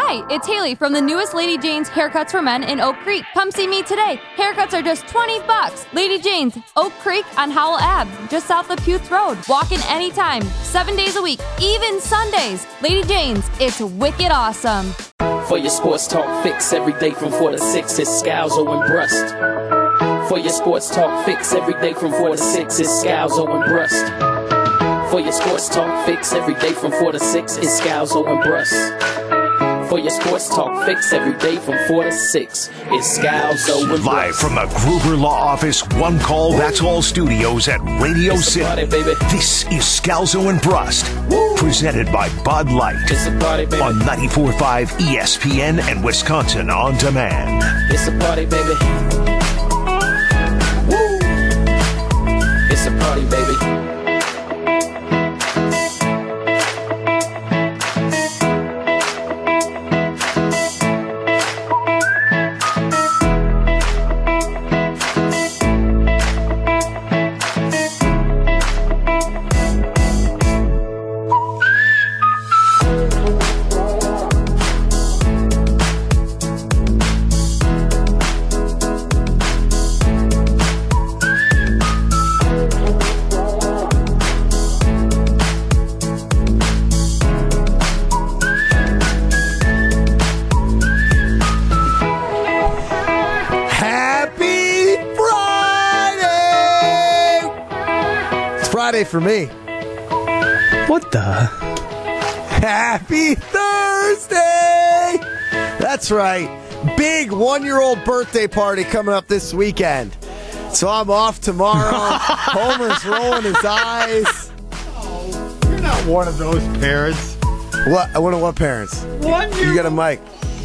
Hi, it's Haley from the newest Lady Jane's Haircuts for Men in Oak Creek. Come see me today. Haircuts are just $20. Lady Jane's, Oak Creek on Howell Ave, just south of Putes Road. Walk in anytime, 7 days a week, even Sundays. Lady Jane's, it's wicked awesome. For your sports talk fix every day from 4 to 6, it's Scalzo and Brust. For your sports talk fix every day from 4 to 6, it's Scalzo and Brust. For your sports talk fix every day from 4 to 6, it's Scalzo and Brust. For your sports talk fix every day from 4 to 6, it's Scalzo and Brust. Live from the Gruber Law Office One Call That's All Studios at Radio City. Party, baby. This is Scalzo and Brust, presented by Bud Light It's a party, baby. on 94.5 ESPN and Wisconsin On Demand. It's a party, baby. Woo! It's a party, baby. For me. What the? Happy Thursday! That's right. Big 1-year-old birthday party coming up this weekend. So I'm off tomorrow. Homer's rolling his eyes. Oh, you're not one of those parents. What? One of what parents? 1 year. You got a mic.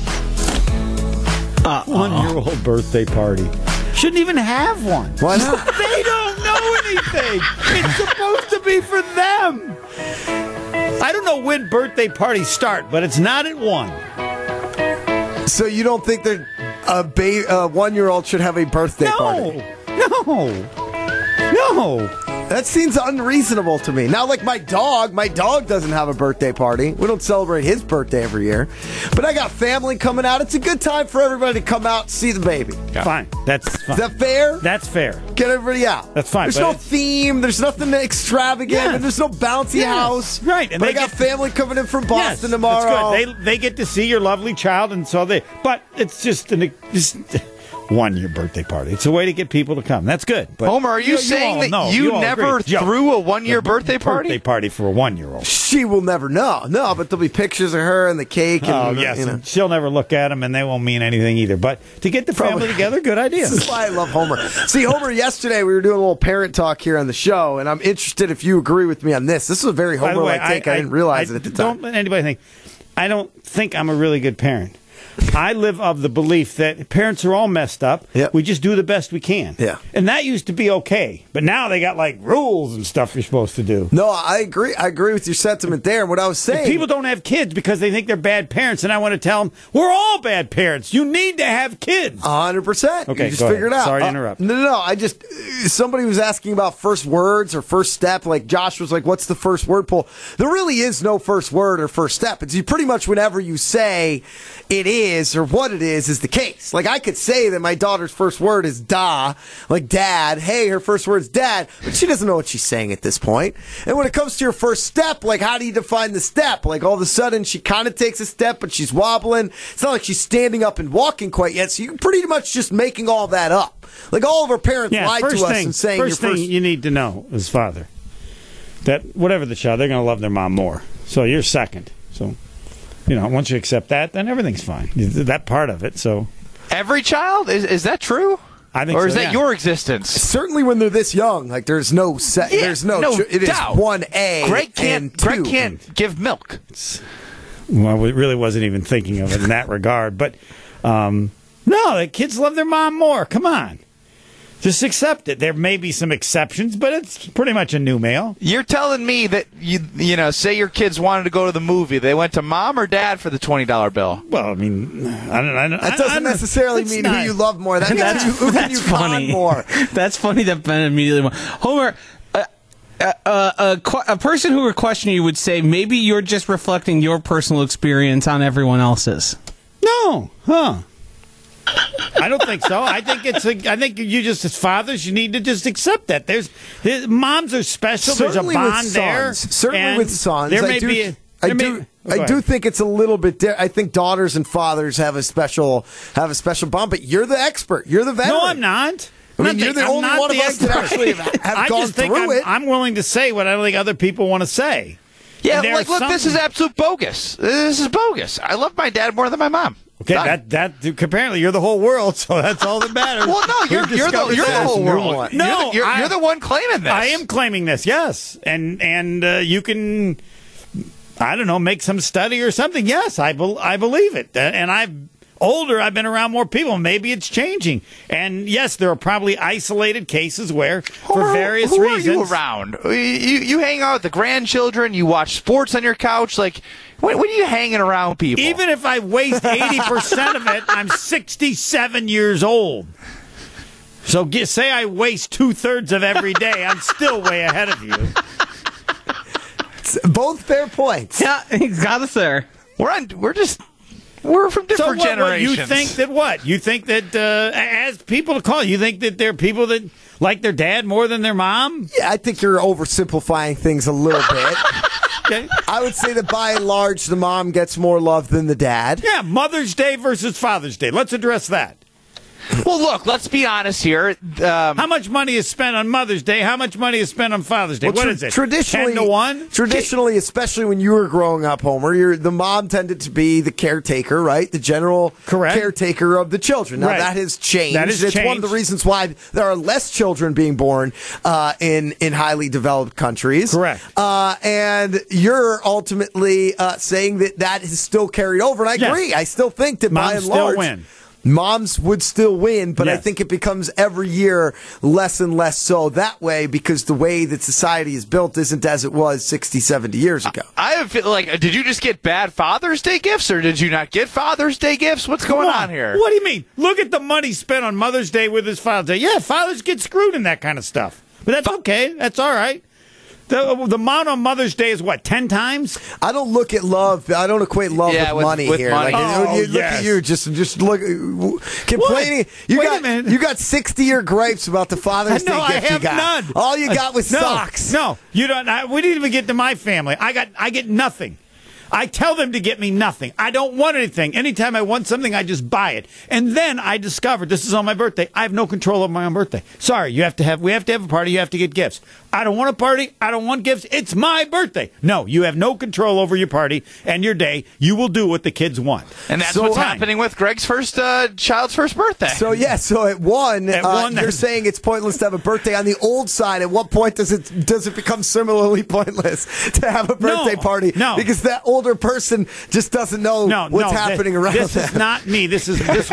1-year-old birthday party. Shouldn't even have one. Why not? They don't know anything. It's supposed to be for them. I don't know when birthday parties start, but it's not at 1. So you don't think that a 1-year-old should have a birthday party? No. That seems unreasonable to me. Now, like my dog doesn't have a birthday party. We don't celebrate his birthday every year. But I got family coming out. It's a good time for everybody to come out and see the baby. Yeah. Fine. That's fine. Is that fair? That's fair. Get everybody out. That's fine. There's no theme. There's nothing extravagant. Yeah. And there's no bouncy house. Right. And but they I got family coming in from Boston tomorrow. That's good. They get to see your lovely child, and so they. But it's just 1-year birthday party. It's a way to get people to come. That's good. But Homer, are you saying that you never threw a 1-year birthday party? Birthday party for a 1-year-old. She will never know. No, but there'll be pictures of her and the cake. And, yes. You know. And she'll never look at them, and they won't mean anything either. But to get the family together, good idea. This is why I love Homer. See, Homer, yesterday we were doing a little parent talk here on the show, and I'm interested if you agree with me on this. This is a very Homer-like take. I didn't realize it at the time. Don't let anybody think. I don't think I'm a really good parent. I live of the belief that parents are all messed up. Yep. We just do the best we can. Yeah. And that used to be okay. But now they got like rules and stuff you're supposed to do. No, I agree. I agree with your sentiment there. And what I was saying, if people don't have kids because they think they're bad parents, and I want to tell them, we're all bad parents. You need to have kids. 100%. Okay, you just go figure it ahead. out. Sorry to interrupt. No. I just, somebody was asking about first words or first step. Like Josh was like, what's the first word pull? There really is no first word or first step. It's you pretty much whenever you say it is or what it is the case. Like I could say that my daughter's first word is da, like dad. Hey, her first word is dad, but she doesn't know what she's saying at this point. And when it comes to your first step, like how do you define the step? Like all of a sudden she kind of takes a step, but she's wobbling. It's not like she's standing up and walking quite yet. So you're pretty much just making all that up. Like all of our parents lied to us and saying first thing you need to know as father that whatever the child, they're going to love their mom more. So you're second. So. Once you accept that, then everything's fine. That part of it, so. Every child? Is that true? I think or so, is that your existence? Certainly when they're this young, like there's no set. There's no it doubt. Is 1A. Greg can't give milk. Well, we really wasn't even thinking of it in that regard. But, no, the kids love their mom more. Come on. Just accept it. There may be some exceptions, but it's pretty much a new male. You're telling me that, say your kids wanted to go to the movie. They went to mom or dad for the $20 bill? Well, I mean, that doesn't necessarily mean who you love more. That means who can you con more. That's funny that Ben immediately went, Homer, a person who were questioning you would say maybe you're just reflecting your personal experience on everyone else's. No, I don't think so. I think you just, as fathers, you need to just accept that. Moms are special. Certainly there's a bond with there. sons. Certainly with sons. There may be. I do think it's a little bit different. I think daughters and fathers have a special bond, but you're the expert. You're the veteran. No, I'm not. I mean, you're the only one of us that actually have gone through it. I'm willing to say what I don't think other people want to say. Yeah, look, this is absolute bogus. This is bogus. I love my dad more than my mom. Okay, that apparently you're the whole world, so that's all that matters. Well, no, you're the whole world. No, you're the one claiming this. I am claiming this, yes, and you can, I don't know, make some study or something. Yes, I believe it, and I've been around more people. Maybe it's changing. And yes, there are probably isolated cases where, for various reasons. Who are you around? You hang out with the grandchildren. You watch sports on your couch. Like, when are you hanging around people? Even if I waste 80% of it, I'm 67 years old. So say I waste 2/3 of every day, I'm still way ahead of you. Both fair points. Yeah, he's got us there. We're from different generations. You think that what? You think that, as people to call, you think that there are people that like their dad more than their mom? Yeah, I think you're oversimplifying things a little bit. Okay. I would say that by and large, the mom gets more love than the dad. Yeah, Mother's Day versus Father's Day. Let's address that. Well, look, let's be honest here. How much money is spent on Mother's Day? How much money is spent on Father's Day? What is it? Traditionally, 10-1? Traditionally, especially when you were growing up, Homer, the mom tended to be the caretaker, right? The general caretaker of the children. Now, that has changed. It's one of the reasons why there are less children being born in highly developed countries. Correct. And you're ultimately saying that is still carried over. And I agree. I still think that by and large, win. Moms would still win, but I think it becomes every year less and less so that way because the way that society is built isn't as it was 60, 70 years ago. I feel like, did you just get bad Father's Day gifts or did you not get Father's Day gifts? What's going on here? What do you mean? Look at the money spent on Mother's Day with his Father's Day. Yeah, fathers get screwed in that kind of stuff. But that's okay. That's all right. The amount on Mother's Day is what, 10 times? I don't look at love. I don't equate love with money here. Money. Like, look at you, just look complaining. What? You got 60-year gripes about the Father's Day gift you got. None. All you got was socks. No, you don't. We didn't even get to my family. I get nothing. I tell them to get me nothing. I don't want anything. Anytime I want something, I just buy it. And then I discovered this is on my birthday. I have no control over my own birthday. Sorry, we have to have a party. You have to get gifts. I don't want a party. I don't want gifts. It's my birthday. No, you have no control over your party and your day. You will do what the kids want. And that's what's happening with Greg's child's first birthday. So at one, you're saying it's pointless to have a birthday. On the old side, at what point does it become similarly pointless to have a birthday party? No, because that older person just doesn't know what's happening around them. This is not me. This is as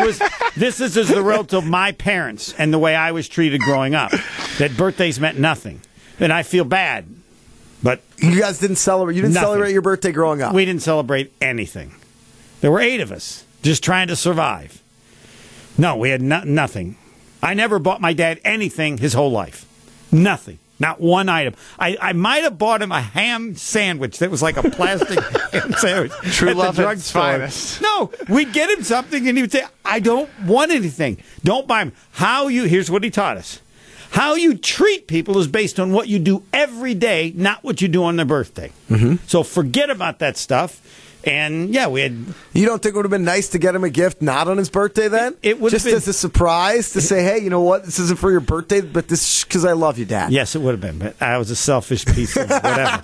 the result of my parents and the way I was treated growing up. That birthdays meant nothing. And I feel bad, but you guys didn't celebrate. You didn't celebrate your birthday growing up. We didn't celebrate anything. There were 8 of us just trying to survive. No, we had nothing. I never bought my dad anything his whole life. Nothing. Not one item. I might have bought him a ham sandwich that was like a plastic ham sandwich. True love at its finest. No, we'd get him something and he would say, I don't want anything. Don't buy him. Here's what he taught us. How you treat people is based on what you do every day, not what you do on their birthday. Mm-hmm. So forget about that stuff. And we had. You don't think it would have been nice to get him a gift not on his birthday then? It would just have been, as a surprise to say, hey, you know what? This isn't for your birthday, but this is because I love you, Dad. Yes, it would have been. But I was a selfish piece of whatever.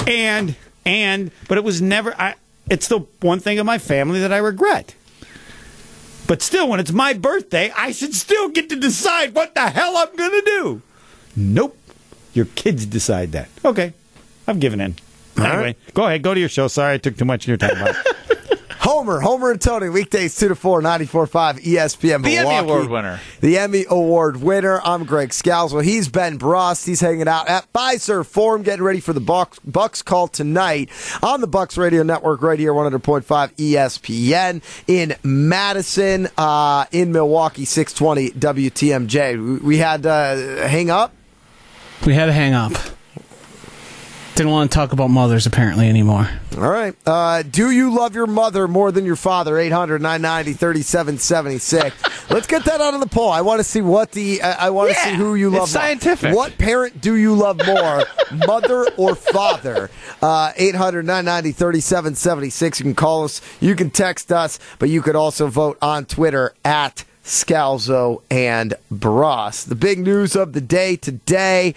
But it was never. It's the one thing of my family that I regret. But still, when it's my birthday, I should still get to decide what the hell I'm going to do. Nope. Your kids decide that. Okay. I've given in. Anyway, Go ahead. Go to your show. Sorry I took too much of your time. Homer and Tony, weekdays 2 to 4, 94.5 ESPN Milwaukee. The Emmy Award winner. The Emmy Award winner. I'm Greg Scalzo. He's Ben Brost. He's hanging out at Fiserv Forum, getting ready for the Bucks call tonight on the Bucks Radio Network right here, 100.5 ESPN in Madison, in Milwaukee, 620 WTMJ. We had hang up. We had to hang up. Didn't want to talk about mothers apparently anymore. All right. Do you love your mother more than your father? 800-990-3776. Let's get that out of the poll. I want to see what I want to see who you love. It's scientific. What parent do you love more, mother or father? 800-990-3776. You can call us. You can text us, but you could also vote on Twitter at Scalzo and Bruss. The big news of the day today: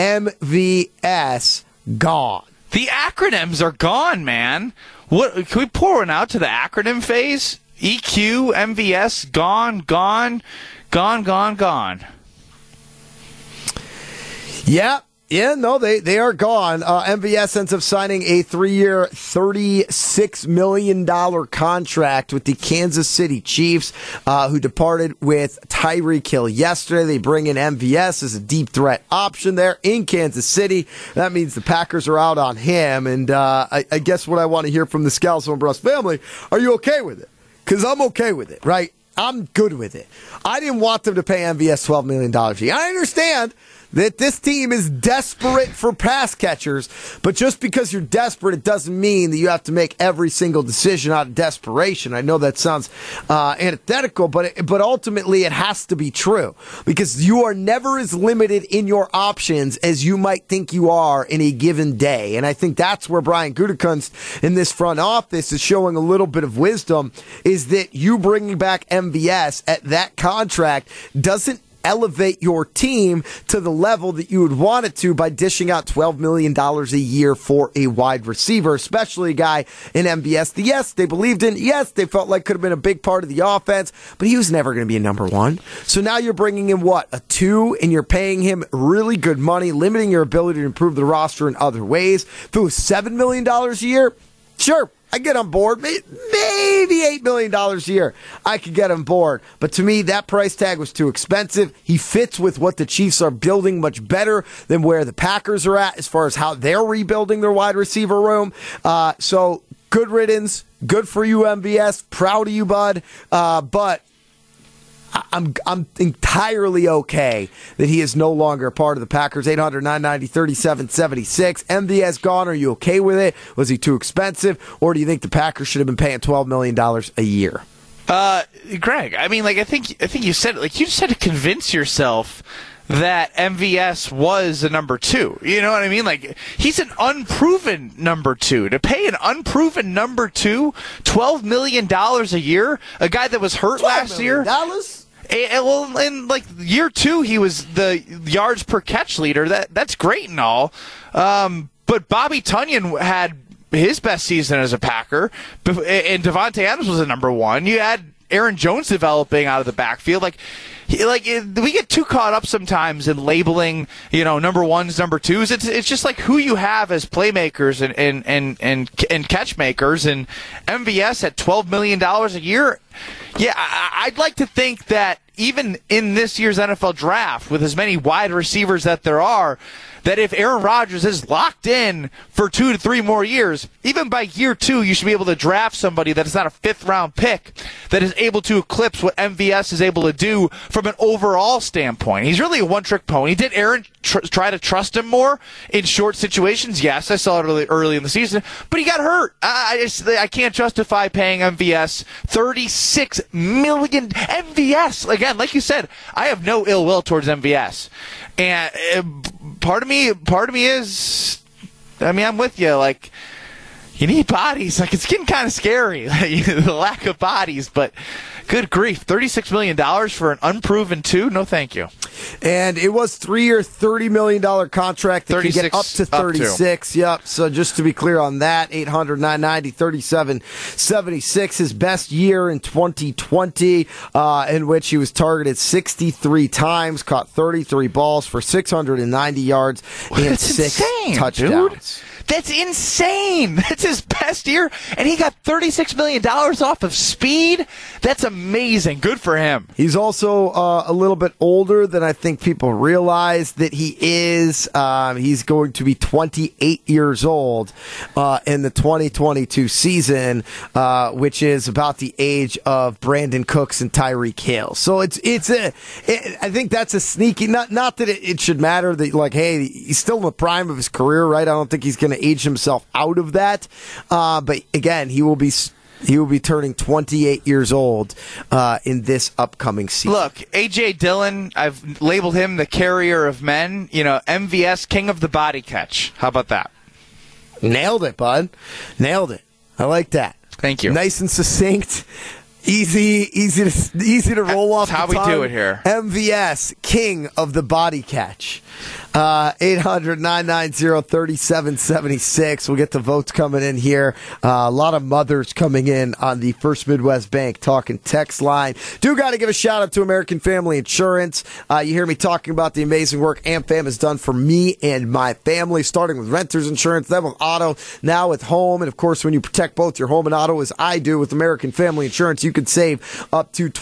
MVS gone. The acronyms are gone, man. What can we pour one out to the acronym phase? EQ, MVS, gone, gone, gone, gone, gone. Yeah, no, they are gone. MVS ends up signing a 3-year, $36 million contract with the Kansas City Chiefs, who departed with Tyreek Hill yesterday. They bring in MVS as a deep threat option there in Kansas City. That means the Packers are out on him. And I guess what I want to hear from the Scalzo and Bruss family, are you okay with it? Because I'm okay with it, right? I'm good with it. I didn't want them to pay MVS $12 million a year. I understand that this team is desperate for pass catchers, but just because you're desperate, it doesn't mean that you have to make every single decision out of desperation. I know that sounds antithetical, but ultimately it has to be true, because you are never as limited in your options as you might think you are in a given day. And I think that's where Brian Gutekunst in this front office is showing a little bit of wisdom, is that you bringing back MVS at that contract doesn't elevate your team to the level that you would want it to by dishing out $12 million a year for a wide receiver, especially a guy in MVS. Yes, they believed in. Yes, they felt like could have been a big part of the offense, but he was never going to be a number one. So now you're bringing in a 2, and you're paying him really good money, limiting your ability to improve the roster in other ways. If it was $7 million a year, sure, I get on board. Maybe $8 million a year, I could get on board. But to me, that price tag was too expensive. He fits with what the Chiefs are building much better than where the Packers are at as far as how they're rebuilding their wide receiver room. So good riddance. Good for you, MVS. Proud of you, bud. But I'm entirely okay that he is no longer a part of the Packers. 800-990-3776. MVS gone. Are you okay with it? Was he too expensive? Or do you think the Packers should have been paying $12 million a year? Greg, I mean, I think you said it. You just had to convince yourself that MVS was a number 2. You know what I mean? He's an unproven number 2. To pay an unproven number 2 $12 million a year, a guy that was hurt last year. Well, in year 2, he was the yards per catch leader. That's great and all. But Bobby Tunyon had his best season as a Packer, and Devontae Adams was a number 1. You had Aaron Jones developing out of the backfield. We get too caught up sometimes in labeling, number 1s, number 2s. It's just like who you have as playmakers and catch makers. And MVS at $12 million a year. Yeah, I'd like to think that even in this year's NFL draft, with as many wide receivers that there are, that if Aaron Rodgers is locked in for 2 to 3 more years, even by year 2, you should be able to draft somebody that is not a 5th-round pick that is able to eclipse what MVS is able to do from an overall standpoint. He's really a one-trick pony. Did Aaron try to trust him more in short situations? Yes, I saw it early in the season, but he got hurt. I can't justify paying MVS $36 million. MVS, again, like you said, I have no ill will towards MVS. And part of me is, I'm with you. You need bodies. It's getting kind of scary, the lack of bodies. But good grief, $36 million for an unproven 2? No, thank you. And it was 3-year, $30 million contract that could get up to 36. Yep. So just to be clear on that, 800-990-3776. His best year in 2020, in which he was targeted 63 times, caught 33 balls for 690 yards and 6 touchdowns. Dude. That's insane. That's his best year, and he got $36 million off of Speed. That's amazing. Good for him. He's also a little bit older than I think people realize that he is. He's going to be 28 years old in the 2022 season, which is about the age of Brandon Cooks and Tyreek Hill. So I think that's a sneaky. Not that it should matter that, like, hey, he's still in the prime of his career, right? I don't think he's going to age himself out of that. But again, he will be turning 28 years old in this upcoming season. Look, A.J. Dillon, I've labeled him the carrier of men. MVS, king of the body catch. How about that? Nailed it, bud. Nailed it. I like that. Thank you. Nice and succinct. Easy to roll off. That's how the tongue. we do it here. MVS, king of the body catch. 800-990-3776. We'll get the votes coming in here. A lot of mothers coming in on the First Midwest Bank talking text line. Do got to give a shout out to American Family Insurance. You hear me talking about the amazing work AmFam has done for me and my family, starting with renter's insurance, then with auto, now with home. And of course, when you protect both your home and auto, as I do with American Family Insurance, you can save up to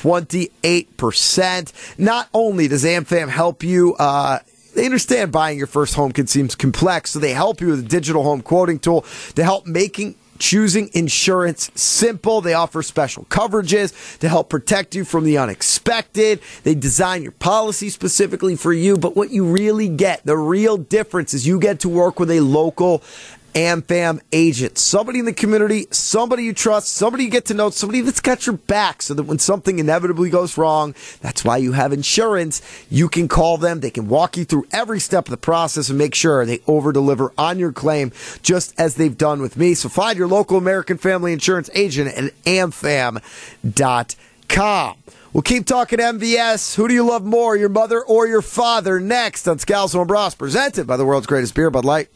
28%. Not only does AmFam help you, they understand buying your first home can seem complex, so they help you with a digital home quoting tool to help choosing insurance simple. They offer special coverages to help protect you from the unexpected. They design your policy specifically for you, but what you really get, the real difference, is you get to work with a local AmFam agent, somebody in the community, somebody you trust, somebody you get to know, somebody that's got your back, so that when something inevitably goes wrong, that's why you have insurance, you can call them. They can walk you through every step of the process and make sure they over-deliver on your claim, just as they've done with me. So find your local American Family Insurance agent at amfam.com. We'll keep talking MVS. Who do you love more, your mother or your father? Next on Scalzo and Bros, presented by the world's greatest beer, Bud Light.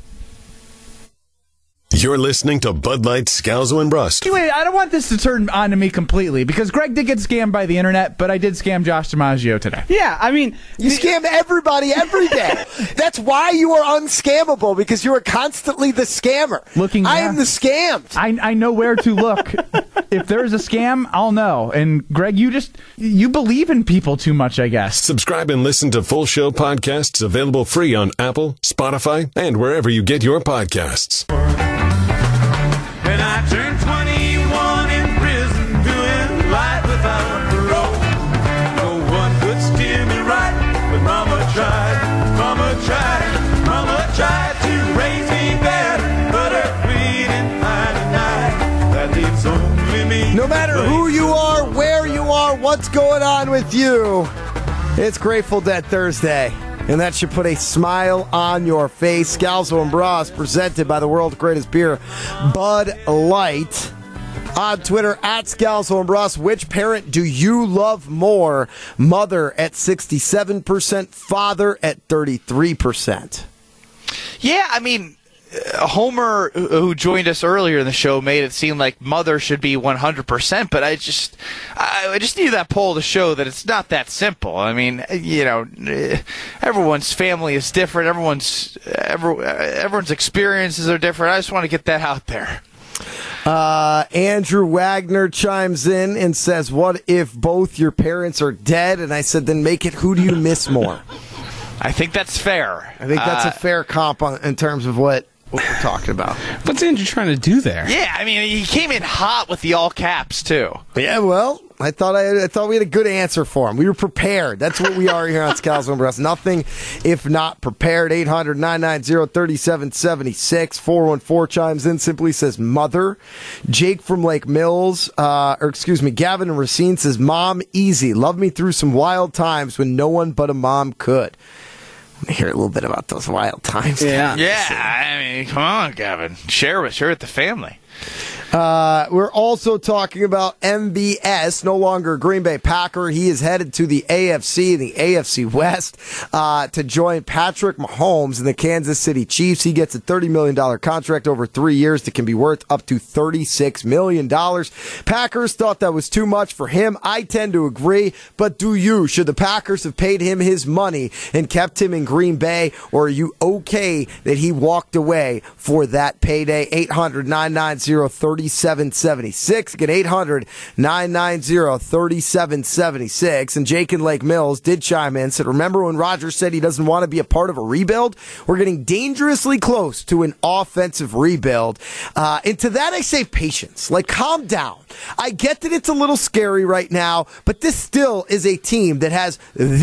You're listening to Bud Light, Scalzo, and Brust. Wait, I don't want this to turn on to me completely, because Greg did get scammed by the internet, but I did scam Josh DiMaggio today. Yeah, I mean, you scam everybody every day. That's why you are unscammable, because you are constantly the scammer. I am the scammed. I know where to look. If there's a scam, I'll know. And Greg, you believe in people too much, I guess. Subscribe and listen to full show podcasts available free on Apple, Spotify, and wherever you get your podcasts. When I turned 21 in prison, doing life without parole. No one could steer me right, but Mama tried to raise me better, but her queen and that leaves only me. No matter who you are, where you are, what's going on with you, it's Grateful Dead Thursday. And that should put a smile on your face. Scalzo and Bros, presented by the world's greatest beer, Bud Light. On Twitter, at Scalzo and Bros, which parent do you love more? Mother at 67%, father at 33%. Yeah, I mean, Homer, who joined us earlier in the show, made it seem like mother should be 100%, but I just need that poll to show that it's not that simple. I mean, everyone's family is different. Everyone's experiences are different. I just want to get that out there. Andrew Wagner chimes in and says, what if both your parents are dead? And I said, then make it, who do you miss more? I think that's fair. I think that's a fair comp in terms of what we're talking about. What's Andrew trying to do there? Yeah, I mean, he came in hot with the all caps, too. Yeah, well, I thought we had a good answer for him. We were prepared. That's what we are here on Scalzo and Bros. Nothing if not prepared. 800-990-3776. 414 chimes in, simply says mother. Jake from Lake Mills, Gavin and Racine says, Mom, easy. Love me through some wild times when no one but a mom could. Let me hear a little bit about those wild times. Yeah, I mean, come on, Gavin. Share with the family. We're also talking about MVS, no longer a Green Bay Packer. He is headed to the AFC West, to join Patrick Mahomes and the Kansas City Chiefs. He gets a $30 million contract over 3 years that can be worth up to $36 million. Packers thought that was too much for him. I tend to agree, but do you? Should the Packers have paid him his money and kept him in Green Bay, or are you okay that he walked away for that payday? 800-990-3776. Again, 800-990-3776. And Jake in Lake Mills did chime in, said, remember when Rodgers said he doesn't want to be a part of a rebuild? We're getting dangerously close to an offensive rebuild. And to that I say patience. Like, calm down. I get that it's a little scary right now, but this still is a team that has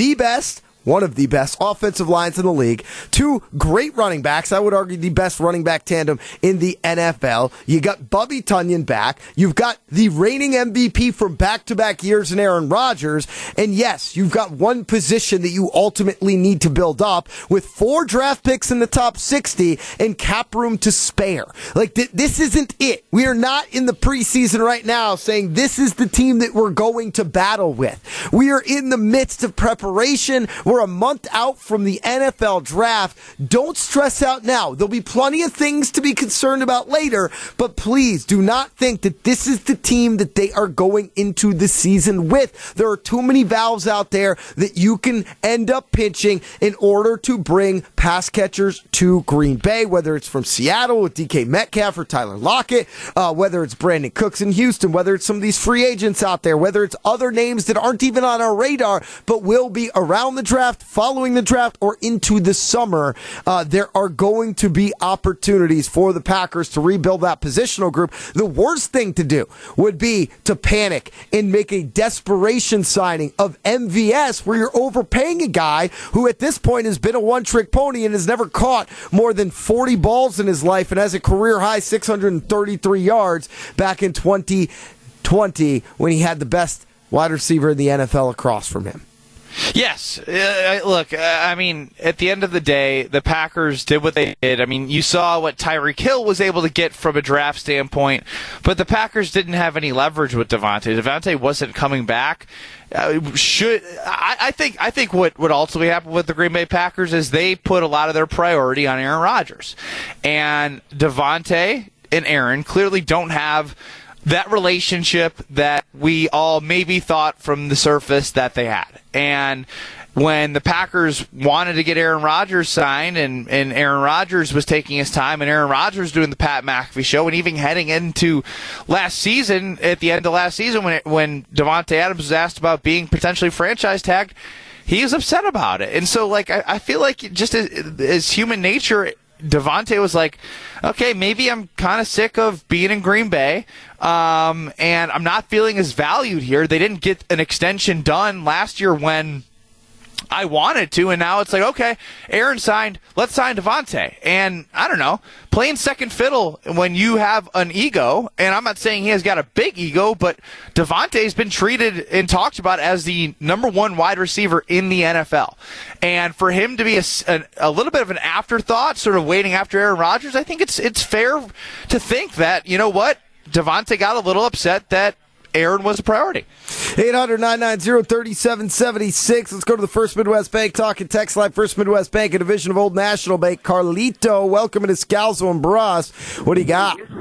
one of the best offensive lines in the league, two great running backs. I would argue the best running back tandem in the NFL. You got Bobby Tunyon back. You've got the reigning MVP from back-to-back years in Aaron Rodgers. And yes, you've got one position that you ultimately need to build up with 4 draft picks in the top 60 and cap room to spare. Like, this isn't it. We are not in the preseason right now saying this is the team that we're going to battle with. We are in the midst of preparation. We're a month out from the NFL draft. Don't stress out now. There'll be plenty of things to be concerned about later, but please do not think that this is the team that they are going into the season with. There are too many valves out there that you can end up pinching in order to bring pass catchers to Green Bay, whether it's from Seattle with DK Metcalf or Tyler Lockett, whether it's Brandon Cooks in Houston, whether it's some of these free agents out there, whether it's other names that aren't even on our radar but will be around the draft, following the draft, or into the summer. There are going to be opportunities for the Packers to rebuild that positional group. The worst thing to do would be to panic and make a desperation signing of MVS where you're overpaying a guy who at this point has been a one-trick pony and has never caught more than 40 balls in his life and has a career-high 633 yards back in 2020 when he had the best wide receiver in the NFL across from him. Yes. Look, I mean, at the end of the day, the Packers did what they did. I mean, you saw what Tyreek Hill was able to get from a draft standpoint, but the Packers didn't have any leverage with Devontae. Devontae wasn't coming back. I think what ultimately happened with the Green Bay Packers is they put a lot of their priority on Aaron Rodgers. And Devontae and Aaron clearly don't have that relationship that we all maybe thought from the surface that they had. And when the Packers wanted to get Aaron Rodgers signed and Aaron Rodgers was taking his time and Aaron Rodgers doing the Pat McAfee show and even heading into last season, at the end of last season when Davante Adams was asked about being potentially franchise tagged, he was upset about it. And so, like, I feel like just as human nature, Devontae was like, okay, maybe I'm kind of sick of being in Green Bay, and I'm not feeling as valued here. They didn't get an extension done last year when I wanted to, and now it's like, okay, Aaron signed, let's sign Devontae. And I don't know, playing second fiddle when you have an ego, and I'm not saying he has got a big ego, but Devontae's been treated and talked about as the number 1 wide receiver in the NFL. And for him to be a little bit of an afterthought, sort of waiting after Aaron Rodgers, I think it's fair to think that, you know what, Devontae got a little upset that Aaron was a priority. 800-990-3776. Let's go to the First Midwest Bank talking text line. First Midwest Bank, a division of Old National Bank. Carlito, welcome to Scalzo and Brass. What do you got? Hey!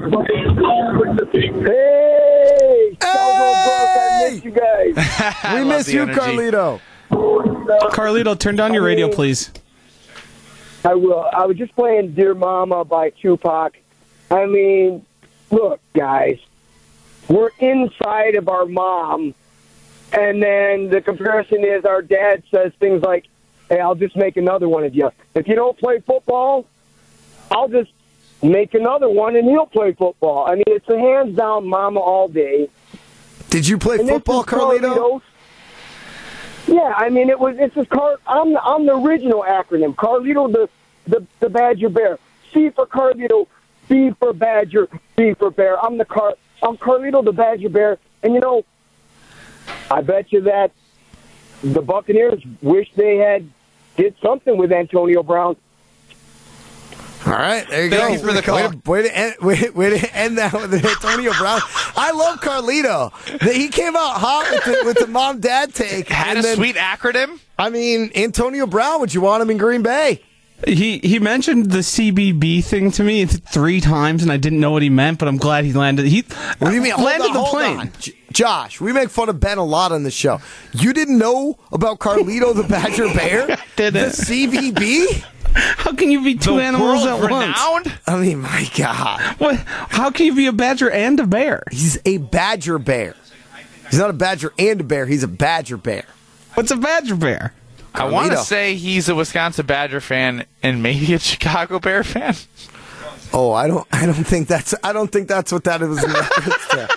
Scalzo and Brass, I miss you guys. We miss you, energy. Carlito. Carlito, turn down your radio, please. I will. I was just playing Dear Mama by Tupac. I mean, look, guys. We're inside of our mom, and then the comparison is our dad says things like, hey, I'll just make another one of you. If you don't play football, I'll just make another one, and he'll play football. I mean, it's a hands-down mama all day. Did you play football, Carlito? Yeah, I mean, it's just I'm the original acronym. Carlito, the Badger Bear. C for Carlito, B for Badger, B for Bear. I'm Carlito the Badger Bear, and you know, I bet you that the Buccaneers wish they had did something with Antonio Brown. All right, there you Thank go. you for the call. Way to end that with Antonio Brown. I love Carlito. He came out hot with the mom-dad take. Had a sweet acronym. I mean, Antonio Brown, would you want him in Green Bay? He mentioned the CBB thing to me 3 times, and I didn't know what he meant, but I'm glad he landed. What do you mean? Landed the Hold plane. on. Josh, we make fun of Ben a lot on the show. You didn't know about Carlito the Badger Bear? Didn't. The CBB? How can you be two animals at once? I mean, my God. What? How can you be a badger and a bear? He's a badger bear. He's not a badger and a bear. He's a badger bear. What's a badger bear? I want to say he's a Wisconsin Badger fan and maybe a Chicago Bear fan. Oh, I don't think that's what that was in reference to.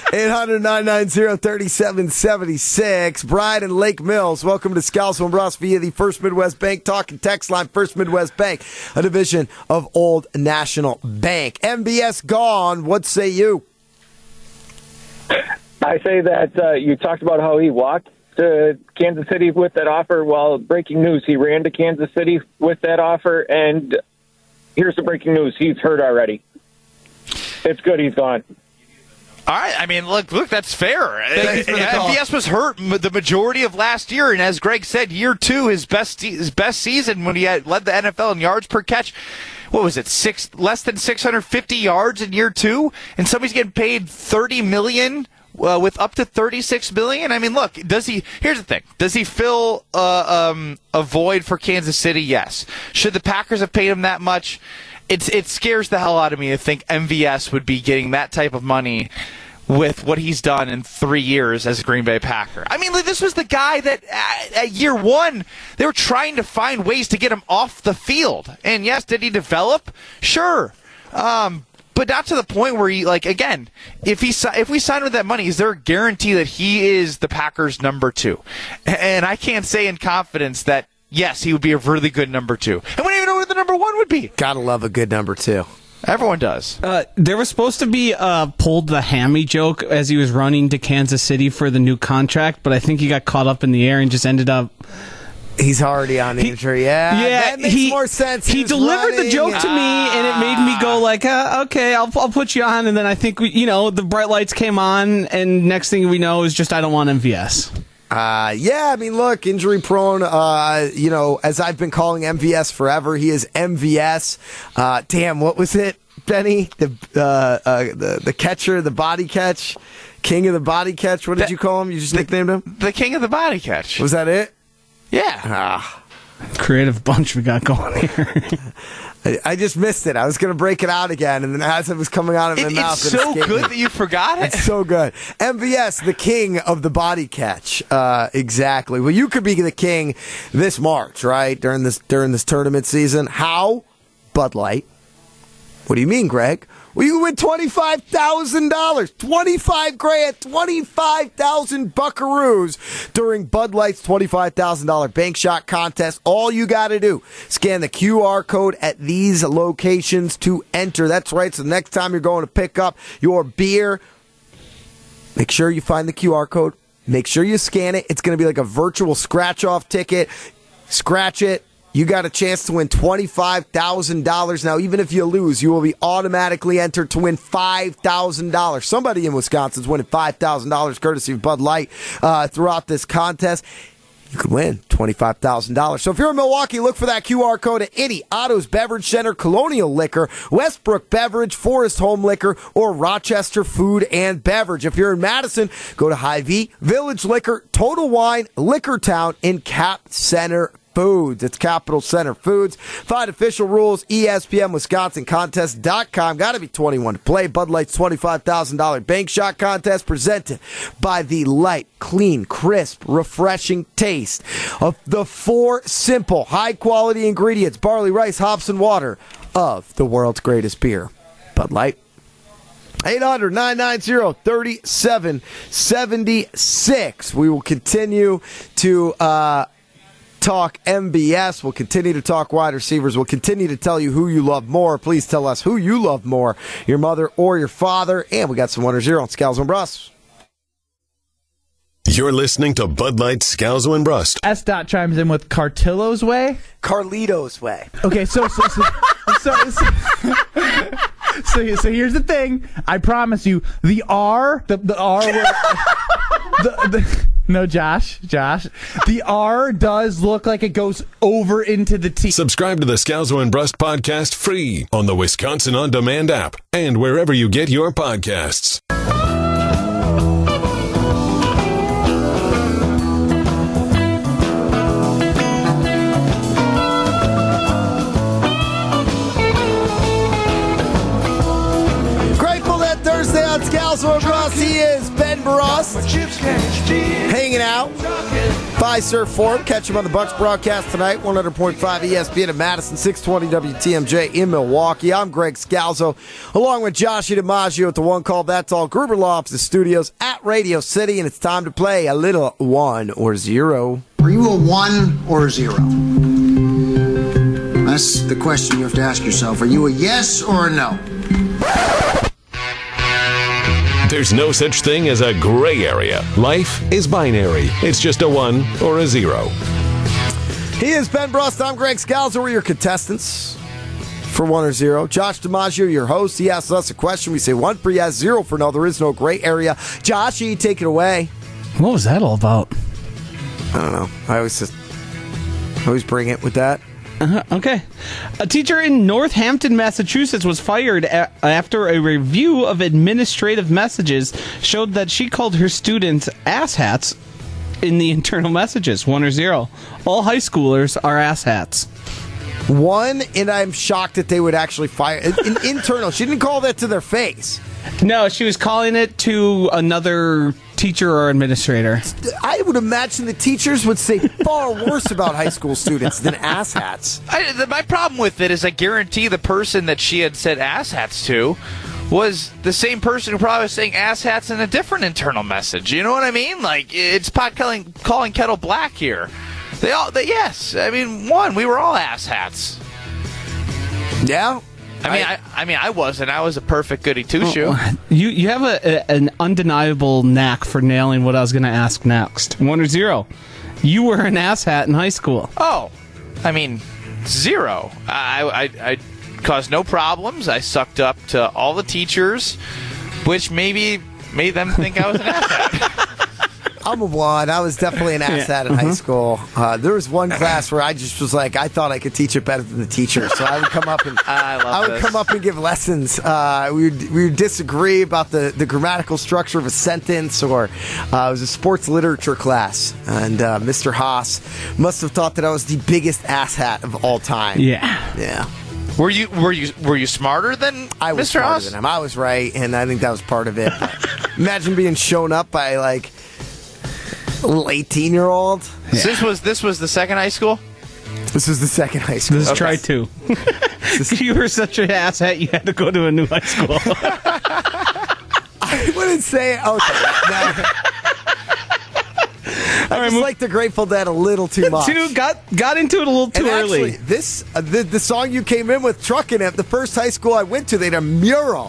800-990-3776. Brian and Lake Mills, welcome to Scalzo and Ross via the First Midwest Bank Talk and Text Line. First Midwest Bank, a division of Old National Bank. MBS gone. What say you? I say that you talked about how he walked to Kansas City with that offer. Well, breaking news, he ran to Kansas City with that offer, and here's the breaking news. He's hurt already. It's good he's gone. All right. I mean, look, that's fair. Thank you for the call. MVS was hurt the majority of last year, and as Greg said, year 2, his best season when he had led the NFL in yards per catch. What was it? Less than 650 yards in year 2, and somebody's getting paid $30 million. With up to $36 million. I mean, look, here's the thing. Does he fill a void for Kansas City? Yes. Should the Packers have paid him that much? It scares the hell out of me to think MVS would be getting that type of money with what he's done in 3 years as a Green Bay Packer. I mean, this was the guy that at year 1, they were trying to find ways to get him off the field. And yes, did he develop? Sure. But not to the point where he, again, if we sign with that money, is there a guarantee that he is the Packers' number 2? And I can't say in confidence that, yes, he would be a really good number 2. And we don't even know who the number 1 would be. Gotta love a good number 2. Everyone does. There was supposed to be a pulled the hammy joke as he was running to Kansas City for the new contract, but I think he got caught up in the air and just ended up... He's already on injury. That makes more sense. He delivered the joke to me, and it made me go okay, I'll put you on. And then I think the bright lights came on, and next thing we know is just I don't want MVS. I mean, look, injury prone. As I've been calling MVS forever, he is MVS. Damn, what was it, Benny? The catcher, the body catch, king of the body catch. What did you call him? You just nicknamed him the king of the body catch. Was that it? Yeah. Creative bunch we got going here. I just missed it. I was going to break it out again, and then as it was coming out of my mouth, it's so good that you forgot it. It's so good. MVS, the king of the body catch. Exactly. Well, you could be the king this March, right? During this tournament season. How? Bud Light. What do you mean, Greg? Well, you win $25,000, $25,000, 25,000 buckaroos during Bud Light's $25,000 bank shot contest. All you got to do, scan the QR code at these locations to enter. That's right. So the next time you're going to pick up your beer, make sure you find the QR code. Make sure you scan it. It's going to be like a virtual scratch-off ticket. Scratch it. You got a chance to win $25,000. Now, even if you lose, you will be automatically entered to win $5,000. Somebody in Wisconsin is winning $5,000 courtesy of Bud Light throughout this contest. You could win $25,000. So if you're in Milwaukee, look for that QR code at any Otto's Beverage Center, Colonial Liquor, Westbrook Beverage, Forest Home Liquor, or Rochester Food and Beverage. If you're in Madison, go to Hy-Vee, Village Liquor, Total Wine, Liquor Town, and Cap Center Foods. It's Capital Center Foods. Find official rules, ESPNWisconsinContest.com. Got to be 21 to play. Bud Light's $25,000 bank shot contest presented by the light, clean, crisp, refreshing taste of the 4 simple, high-quality ingredients, barley, rice, hops, and water of the world's greatest beer, Bud Light. 800-990-3776. We will continue to talk MBS. We'll continue to talk wide receivers. We'll continue to tell you who you love more. Please tell us who you love more, your mother or your father. And we got some 1-0 on Scalzo and Brust. You're listening to Bud Light, Scalzo and Brust. S. Dot chimes in with Cartillo's way. Carlito's way. Okay, so So here's the thing. I promise you, the R, the R. No, Josh. The R does look like it goes over into the T. Subscribe to the Scalzo and Brust podcast free on the Wisconsin On Demand app and wherever you get your podcasts. Grateful that Thursday on Scalzo and Brust, he is Ben Brust, hanging out. Fiserv Forum. Catch him on the Bucks broadcast tonight, 100.5 ESPN at Madison, 620 WTMJ in Milwaukee. I'm Greg Scalzo, along with Josh DiMaggio at the One Call That's All Gruber Law Office Studios at Radio City, and it's time to play a little 1 or 0. Are you a 1 or a 0? That's the question you have to ask yourself. Are you a yes or a no? There's no such thing as a gray area. Life is binary. It's just a 1 or a 0. He is Ben Brust. I'm Greg Scalzo. We're your contestants for 1 or 0. Josh DiMaggio, your host. He asks us a question. We say 1 for yes, 0 for no. There is no gray area. Joshy, take it away. What was that all about? I don't know. I always bring it with that. Okay. A teacher in Northampton, Massachusetts was fired after a review of administrative messages showed that she called her students asshats in the internal messages. 1 or 0. All high schoolers are asshats. 1, and I'm shocked that they would actually fire. An internal. She didn't call that to their face. No, she was calling it to another teacher or administrator. I would imagine the teachers would say far worse about high school students than asshats. My problem with it is I guarantee the person that she had said asshats to was the same person who probably was saying asshats in a different internal message. You know what I mean? Like, it's pot calling kettle black here. Yes. I mean, 1, we were all asshats. Yeah. I wasn't. I was a perfect goody two-shoe. You have an undeniable knack for nailing what I was going to ask next. 1 or 0. You were an asshat in high school. Oh, 0. I caused no problems. I sucked up to all the teachers, which maybe made them think I was an asshat. I'm a 1. I was definitely an asshat in high school. There was one class where I just was like, I thought I could teach it better than the teacher, so I would come up and come up and give lessons. We would disagree about the grammatical structure of a sentence, or it was a sports literature class, and Mr. Haas must have thought that I was the biggest asshat of all time. Yeah. Were you smarter than I was Mr. smarter Haas? than him. I was right, and I think that was part of it. Imagine being shown up by like a little 18-year-old. Yeah. This was the second high school? This was the second high school. This is try 2. You were such an asshat, you had to go to a new high school. I wouldn't say. Okay. No. I just like the Grateful Dead a little too much. Got into it a little too early. Actually, the song you came in with, Truckin' It, the first high school I went to, they had a mural.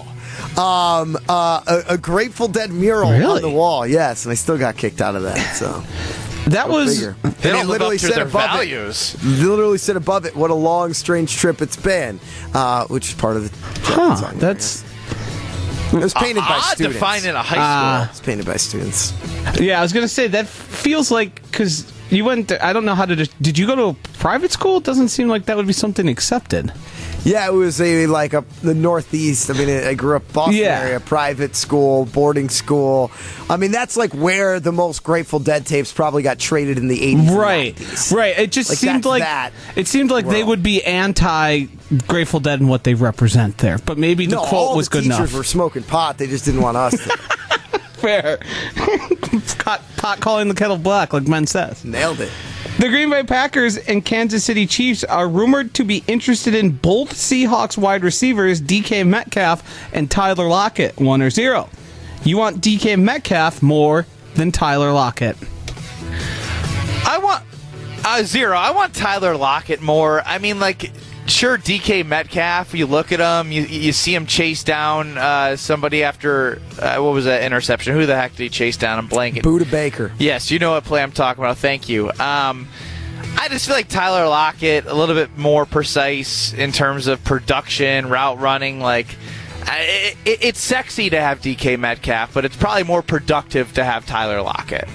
A Grateful Dead mural on the wall, yes, and I still got kicked out of that. So that was they don't live up to their values. Literally said above it, "What a long, strange trip it's been," which is part of the song. That's it was painted by odd students. to find in a high school. It's painted by students. Yeah, I was gonna say that feels like because you went. I don't know how to. Did you go to a private school? It doesn't seem like that would be something accepted. Yeah, it was the Northeast. I mean, I grew up Boston area, private school, boarding school. I mean, that's like where the most Grateful Dead tapes probably got traded in the 80s. Right. It just seemed like they would be anti Grateful Dead and what they represent there. But maybe the quote was good enough. All the teachers were smoking pot. They just didn't want us to. Fair. Pot calling the kettle black, like Ben says. Nailed it. The Green Bay Packers and Kansas City Chiefs are rumored to be interested in both Seahawks wide receivers DK Metcalf and Tyler Lockett. 1 or 0. You want DK Metcalf more than Tyler Lockett? I want 0. I want Tyler Lockett more. I mean, like, sure, DK Metcalf, you look at him, you see him chase down somebody after, what was that interception? Who the heck did he chase down? I'm blanking. Buda Baker. Yes, you know what play I'm talking about. Thank you. I just feel like Tyler Lockett, a little bit more precise in terms of production, route running. Like, it's sexy to have DK Metcalf, but it's probably more productive to have Tyler Lockett.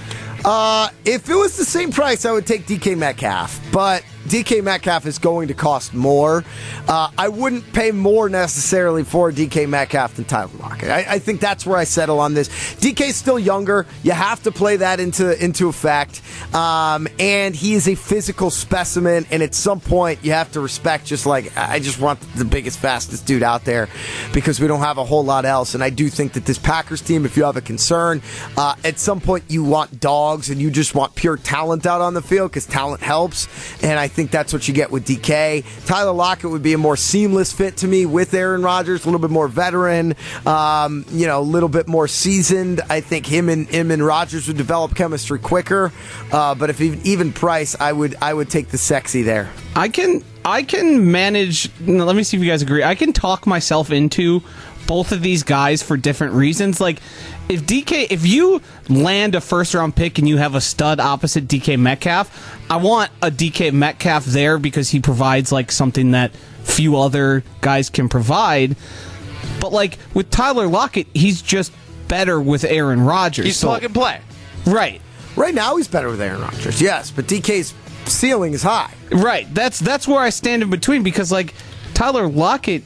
If it was the same price, I would take DK Metcalf, but DK Metcalf is going to cost more. I wouldn't pay more necessarily for DK Metcalf than Tyler Lockett. I think that's where I settle on this. DK's still younger. You have to play that into effect. And he is a physical specimen, and at some point you have to respect just like, I just want the biggest, fastest dude out there because we don't have a whole lot else. And I do think that this Packers team, if you have a concern, at some point you want dogs and you just want pure talent out on the field because talent helps. And I think that's what you get with DK. Tyler Lockett would be a more seamless fit to me with Aaron Rodgers, a little bit more veteran, a little bit more seasoned. I think him and Rodgers would develop chemistry quicker. But if even price, I would take the sexy there. I can manage. Let me see if you guys agree. I can talk myself into both of these guys for different reasons. Like, if you land a first round pick and you have a stud opposite DK Metcalf, I want a DK Metcalf there because he provides like something that few other guys can provide. But like with Tyler Lockett, he's just better with Aaron Rodgers. He's plug and play. Right. Right now he's better with Aaron Rodgers, yes, but DK's ceiling is high. Right. That's where I stand in between because like Tyler Lockett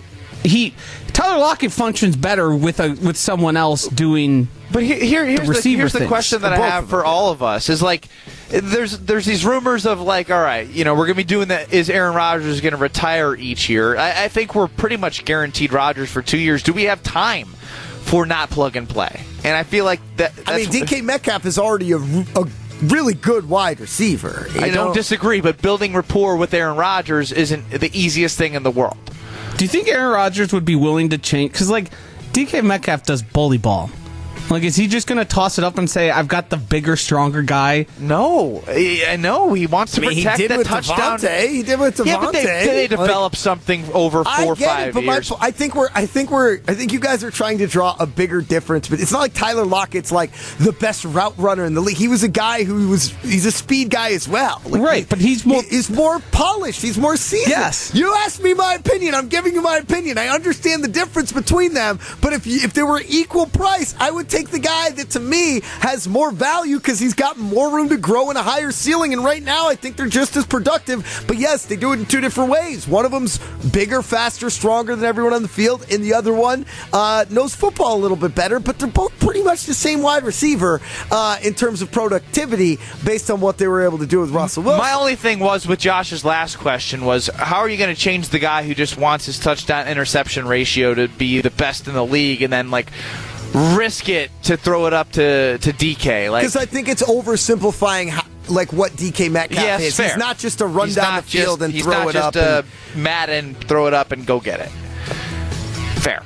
Tyler Lockett functions better with someone else doing. But here's the question that I have for all of us is like, there's these rumors of like, all right, we're gonna be doing that. Is Aaron Rodgers gonna retire each year? I think we're pretty much guaranteed Rodgers for 2 years. Do we have time for not plug and play? And I feel like that. DK Metcalf is already a really good wide receiver. I don't disagree, but building rapport with Aaron Rodgers isn't the easiest thing in the world. Do you think Aaron Rodgers would be willing to change? Because, like, DK Metcalf does bully ball. Like, is he just going to toss it up and say, I've got the bigger, stronger guy? No. I know. He wants to protect the touchdown. He did with Devontae. Yeah, but they develop something over 4 or 5 years. I think you guys are trying to draw a bigger difference, but it's not like Tyler Lockett's like the best route runner in the league. He was a guy he's a speed guy as well. Like, right, but he's more polished. He's more seasoned. Yes. You asked me my opinion. I'm giving you my opinion. I understand the difference between them, but if they were equal price, I would take the guy that to me has more value because he's got more room to grow in a higher ceiling. And right now, I think they're just as productive. But yes, they do it in two different ways. One of them's bigger, faster, stronger than everyone on the field, and the other one knows football a little bit better. But they're both pretty much the same wide receiver in terms of productivity based on what they were able to do with Russell Wilson. My only thing was with Josh's last question was, how are you going to change the guy who just wants his touchdown interception ratio to be the best in the league and then like risk it to throw it up to DK? Because I think it's oversimplifying what DK Metcalf is. Fair. He's not just a run down the field and throw it up. He's not just Madden, throw it up and go get it. Fair.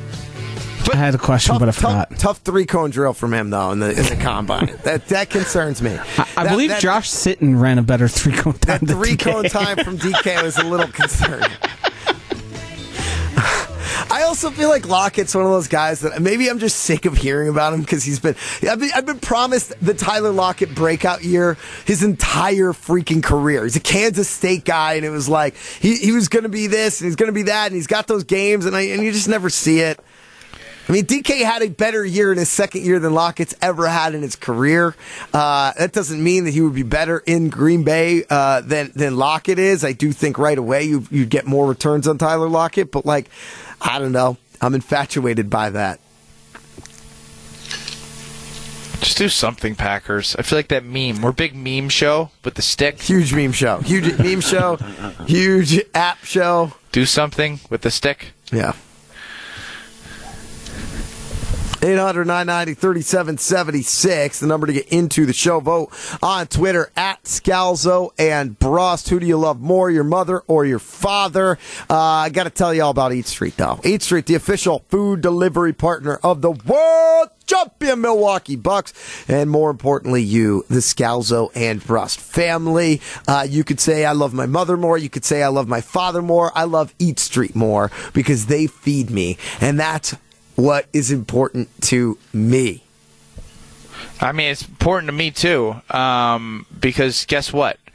I had a question, but I forgot. Tough 3-cone drill from him, though, in the combine. That concerns me. I believe Josh Sitton ran a better 3-cone time than DK. That 3-cone time from DK was a little concerning. I also feel like Lockett's one of those guys that maybe I'm just sick of hearing about him because I've been promised the Tyler Lockett breakout year his entire freaking career. He's a Kansas State guy, and it was like he was going to be this and he's going to be that, and he's got those games, and you just never see it. I mean, DK had a better year in his second year than Lockett's ever had in his career. That doesn't mean that he would be better in Green Bay than Lockett is. I do think right away you'd get more returns on Tyler Lockett, but I don't know. I'm infatuated by that. Just do something, Packers. I feel like that meme. We're a big meme show with the stick. Huge meme show. Huge meme show. Huge app show. Do something with the stick. Yeah. 800-990-3776, the number to get into the show. Vote on Twitter at Scalzo and Brost. Who do you love more, your mother or your father? I got to tell you all about Eat Street, though. Eat Street, the official food delivery partner of the world champion Milwaukee Bucks, and more importantly, you, the Scalzo and Brost family. You could say I love my mother more. You could say I love my father more. I love Eat Street more because they feed me, and that's what is important to me. I mean, it's important to me too, because guess what?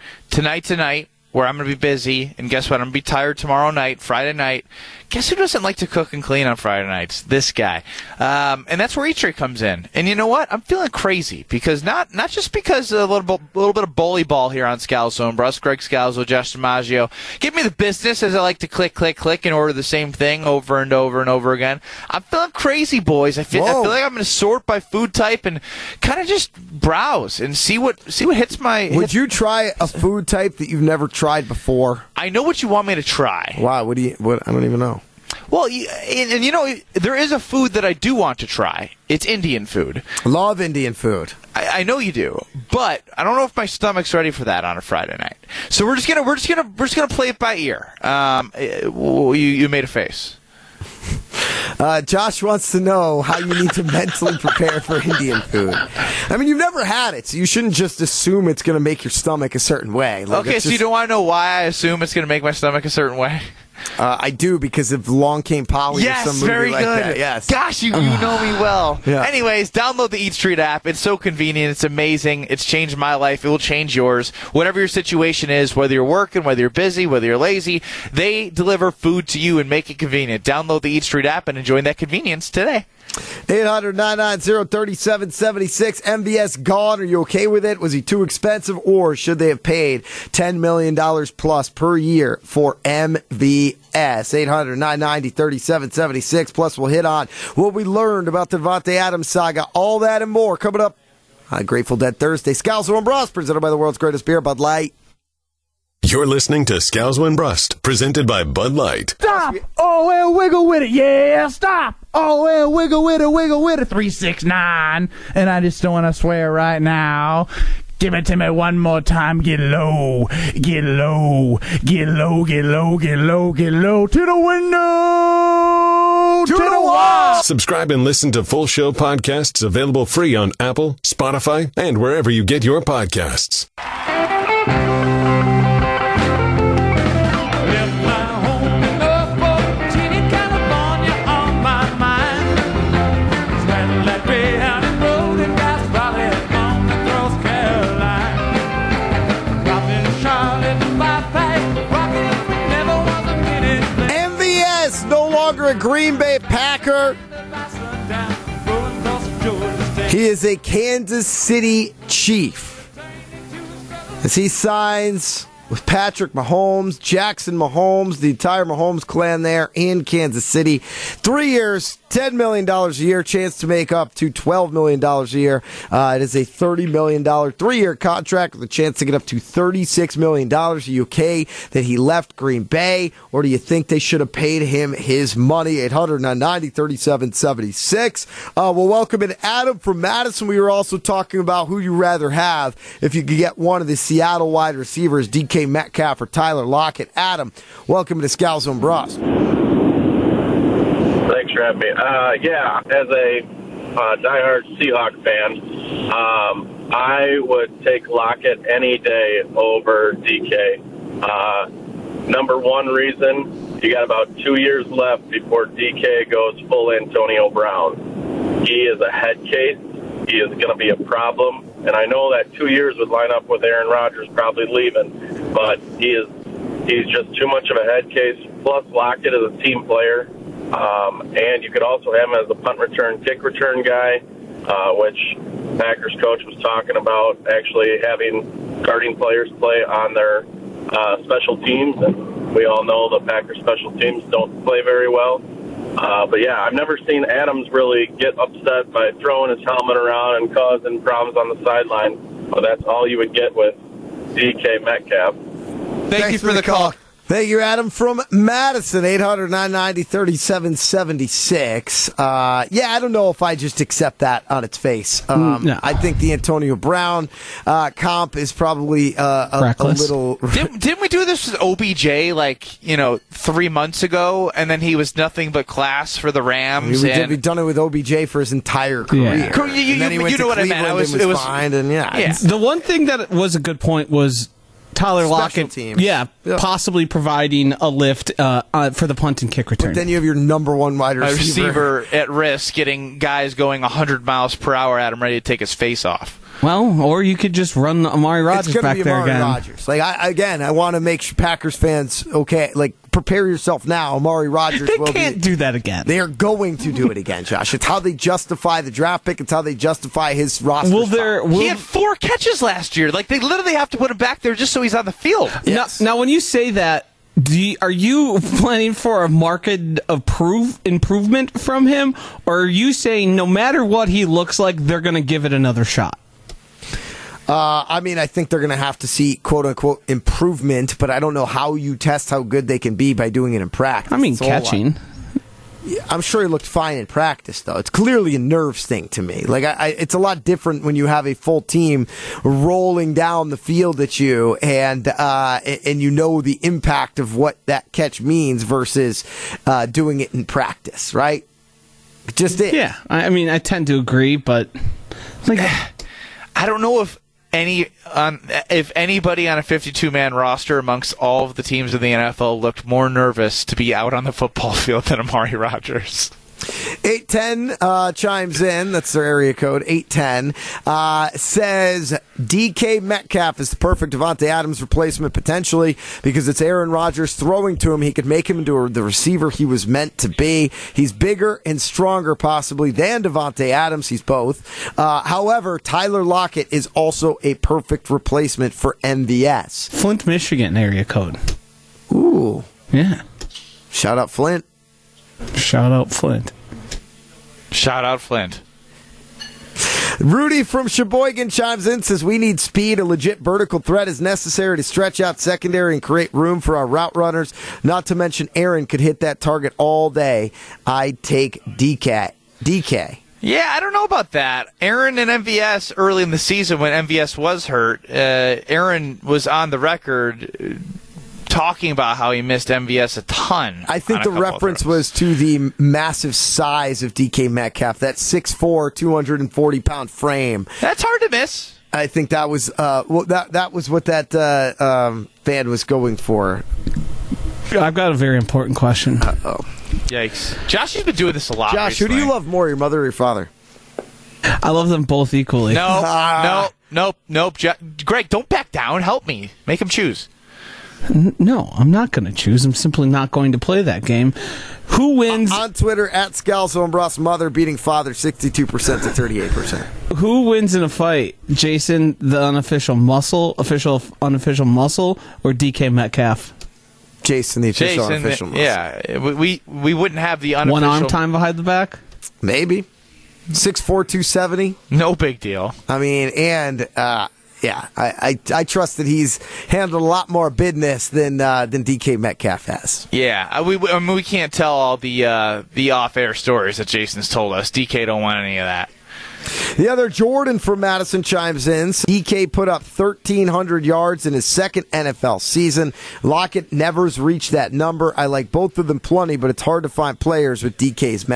tonight, where I'm going to be busy, and guess what? I'm going to be tired tomorrow night, Friday night. Guess who doesn't like to cook and clean on Friday nights? This guy. And that's where Eat Straight comes in. And you know what? I'm feeling crazy because not just because a little bit of bully ball here on Scalzo and Brust, Greg Scalzo, Josh DiMaggio. Give me the business as I like to click, and order the same thing over and over and over again. I'm feeling crazy, boys. I feel like I'm going to sort by food type and kind of just browse and see what hits my... Would you try a food type that you've never tried before? I know what you want me to try. Wow, what? I don't even know. Well, and you know, there is a food that I do want to try. It's Indian food. Love Indian food. I know you do, but I don't know if my stomach's ready for that on a Friday night. So we're just gonna play it by ear. You made a face. Josh wants to know how you need to mentally prepare for Indian food. I mean, you've never had it, so you shouldn't just assume it's going to make your stomach a certain way. Okay, so you don't want to know why I assume it's going to make my stomach a certain way? I do, because of Long Came Polly or some movie very like good. that. Yes. Gosh, you know me well. Yeah. Anyways, download the Eat Street app. It's so convenient. It's amazing. It's changed my life. It will change yours. Whatever your situation is, whether you're working, whether you're busy, whether you're lazy, they deliver food to you and make it convenient. Download the Eat Street app and enjoy that convenience today. 800-990-3776. MVS gone. Are you okay with it? Was he too expensive, or should they have paid $10 million plus per year for MVS? 800-990-3776. Plus, we'll hit on what we learned about the Davante Adams saga. All that and more coming up on Grateful Dead Thursday. Scalzo and Brust, presented by the world's greatest beer, Bud Light. You're listening to Scalzo and Brust, presented by Bud Light. Stop! Oh, and wiggle with it. Yeah, stop! Oh, and wiggle with it, 369. And I just don't want to swear right now. Give it to me one more time. Get low, get low, get low, get low, get low, get low. To the window, to the wall. Subscribe and listen to full show podcasts available free on Apple, Spotify, and wherever you get your podcasts. A Green Bay Packer. He is a Kansas City Chief as he signs with Patrick Mahomes, Jackson Mahomes, the entire Mahomes clan there in Kansas City. 3 years, $10 million a year, chance to make up to $12 million a year. It is a $30 million 3-year contract with a chance to get up to $36 million. Are you okay that he left Green Bay, or do you think they should have paid him his money? 800-990-3776. We'll welcome in Adam from Madison. We were also talking about who you'd rather have if you could get one of the Seattle wide receivers, DK Metcalf or Tyler Lockett. Adam, welcome to Scalzo and Brust. Thanks for having me. As a diehard Seahawk fan, I would take Lockett any day over DK. Number one reason, you got about 2 years left before DK goes full Antonio Brown. He is a head case. He is going to be a problem. And I know that 2 years would line up with Aaron Rodgers probably leaving, but he's just too much of a head case. Plus, Lockett is a team player. And you could also have him as a punt return, kick return guy, which Packers coach was talking about actually having guarding players play on their special teams. And we all know the Packers special teams don't play very well. But yeah, I've never seen Adams really get upset by throwing his helmet around and causing problems on the sideline. But that's all you would get with DK Metcalf. Thank you for the call. Thank you, Adam from Madison. 800-990-3776. I don't know if I just accept that on its face. No. I think the Antonio Brown comp is probably a little... Didn't we do this with OBJ 3 months ago, and then he was nothing but class for the Rams? We've done it with OBJ for his entire career. Yeah. You know what I meant. It was fine, and The one thing that was a good point was Tyler Lockett, possibly providing a lift for the punt and kick return. But then you have your number one wide receiver at risk, getting guys going 100 miles per hour at him, ready to take his face off. Well, or you could just run Amari Rodgers It's back be there Amari again. Rodgers. Like I want to make Packers fans okay. Like prepare yourself now. Amari Rodgers They can't do that again. They are going to do it again, Josh. It's how they justify the draft pick. It's how they justify his roster. He had 4 catches last year. Like they literally have to put him back there just so he's on the field. Yes. Now, when you say that, are you planning for a market improvement from him, or are you saying no matter what he looks like, they're going to give it another shot? I mean, I think they're going to have to see quote-unquote improvement, but I don't know how you test how good they can be by doing it in practice. I mean, It's a whole lot. catching. I'm sure he looked fine in practice, though. It's clearly a nerves thing to me. Like, it's a lot different when you have a full team rolling down the field at you, and you know the impact of what that catch means versus doing it in practice, right? It just is. Yeah, I mean, I tend to agree, but like, I don't know if anybody on a 52-man roster amongst all of the teams in the NFL looked more nervous to be out on the football field than Amari Rodgers. 810 chimes in. That's their area code. 810 says DK Metcalf is the perfect Devontae Adams replacement potentially because it's Aaron Rodgers throwing to him. He could make him into the receiver he was meant to be. He's bigger and stronger possibly than Devontae Adams. He's both. However, Tyler Lockett is also a perfect replacement for MVS. Flint, Michigan area code. Ooh. Yeah. Shout out Flint. Shout out Flint. Shout out Flint. Rudy from Sheboygan chimes in, says we need speed. A legit vertical threat is necessary to stretch out secondary and create room for our route runners. Not to mention Aaron could hit that target all day. I'd take DK. Yeah, I don't know about that. Aaron and MVS early in the season when MVS was hurt, Aaron was on the record talking about how he missed MVS a ton. I think the reference was to the massive size of DK Metcalf, that 6'4", 240-pound frame. That's hard to miss. I think that was that was what that fan was going for. I've got a very important question. Uh-oh. Yikes. Josh has been doing this a lot Josh, recently. who do you love more, your mother or your father? I love them both equally. Nope. Greg, don't back down. Help me. Make him choose. No, I'm not going to choose. I'm simply not going to play that game. Who wins? On Twitter, at Scalzo and Bross, mother beating father 62% to 38%. Who wins in a fight? Jason, the unofficial unofficial muscle, or DK Metcalf? Jason, the official unofficial muscle. Yeah, we wouldn't have the unofficial. One arm time behind the back? Maybe. 6'4", 270. No big deal. I mean, and yeah, I trust that he's handled a lot more business than DK Metcalf has. Yeah, we can't tell all the off-air stories that Jason's told us. DK don't want any of that. The other Jordan from Madison chimes in. DK put up 1,300 yards in his second NFL season. Lockett never's reached that number. I like both of them plenty, but it's hard to find players with DK's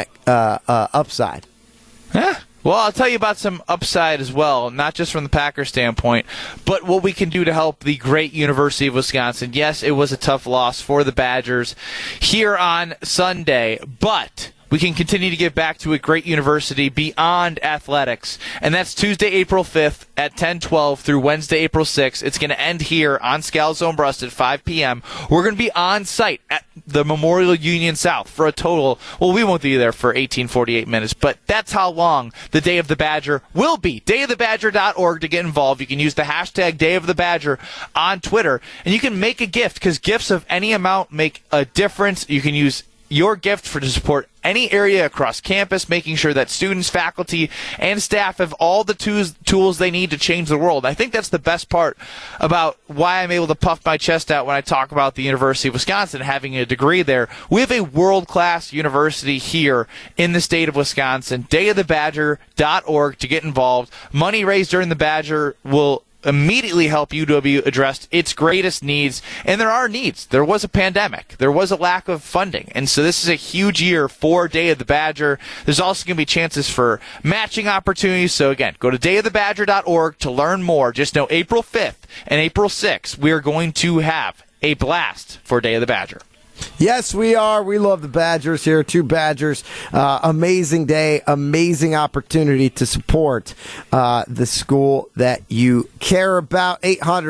upside. Yeah. Well, I'll tell you about some upside as well, not just from the Packers standpoint, but what we can do to help the great University of Wisconsin. Yes, it was a tough loss for the Badgers here on Sunday, but we can continue to give back to a great university beyond athletics. And that's Tuesday, April 5th at 10:12 through Wednesday, April 6th. It's going to end here on Scalzo and Brust at 5 p.m. We're going to be on site at the Memorial Union South for a total, well, we won't be there for 1848 minutes, but that's how long the Day of the Badger will be. Dayofthebadger.org to get involved. You can use the hashtag #DayOfTheBadger on Twitter, and you can make a gift, because gifts of any amount make a difference. You can use your gift to support any area across campus, making sure that students, faculty, and staff have all the tools they need to change the world. I think that's the best part about why I'm able to puff my chest out when I talk about the University of Wisconsin having a degree there. We have a world-class university here in the state of Wisconsin. Dayofthebadger.org to get involved. Money raised during the Badger will immediately help UW address its greatest needs, and there are needs. There was a pandemic. There was a lack of funding, and so this is a huge year for Day of the Badger. There's also going to be chances for matching opportunities, so again, go to dayofthebadger.org to learn more. Just know April 5th and April 6th, we are going to have a blast for Day of the Badger. Yes, we are. We love the Badgers here. 2 Badgers. Amazing day, amazing opportunity to support the school that you care about.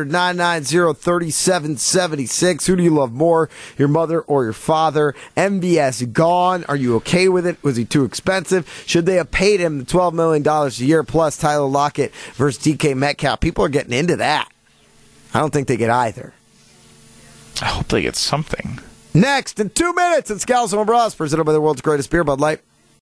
800-990-3776. Who do you love more, your mother or your father? MVS gone. Are you okay with it? Was he too expensive? Should they have paid him the $12 million a year plus Tyler Lockett versus DK Metcalf? People are getting into that. I don't think they get either. I hope they get something. Next, in 2 minutes, it's Scalzo and Ross, presented by the world's greatest beer, Bud Light.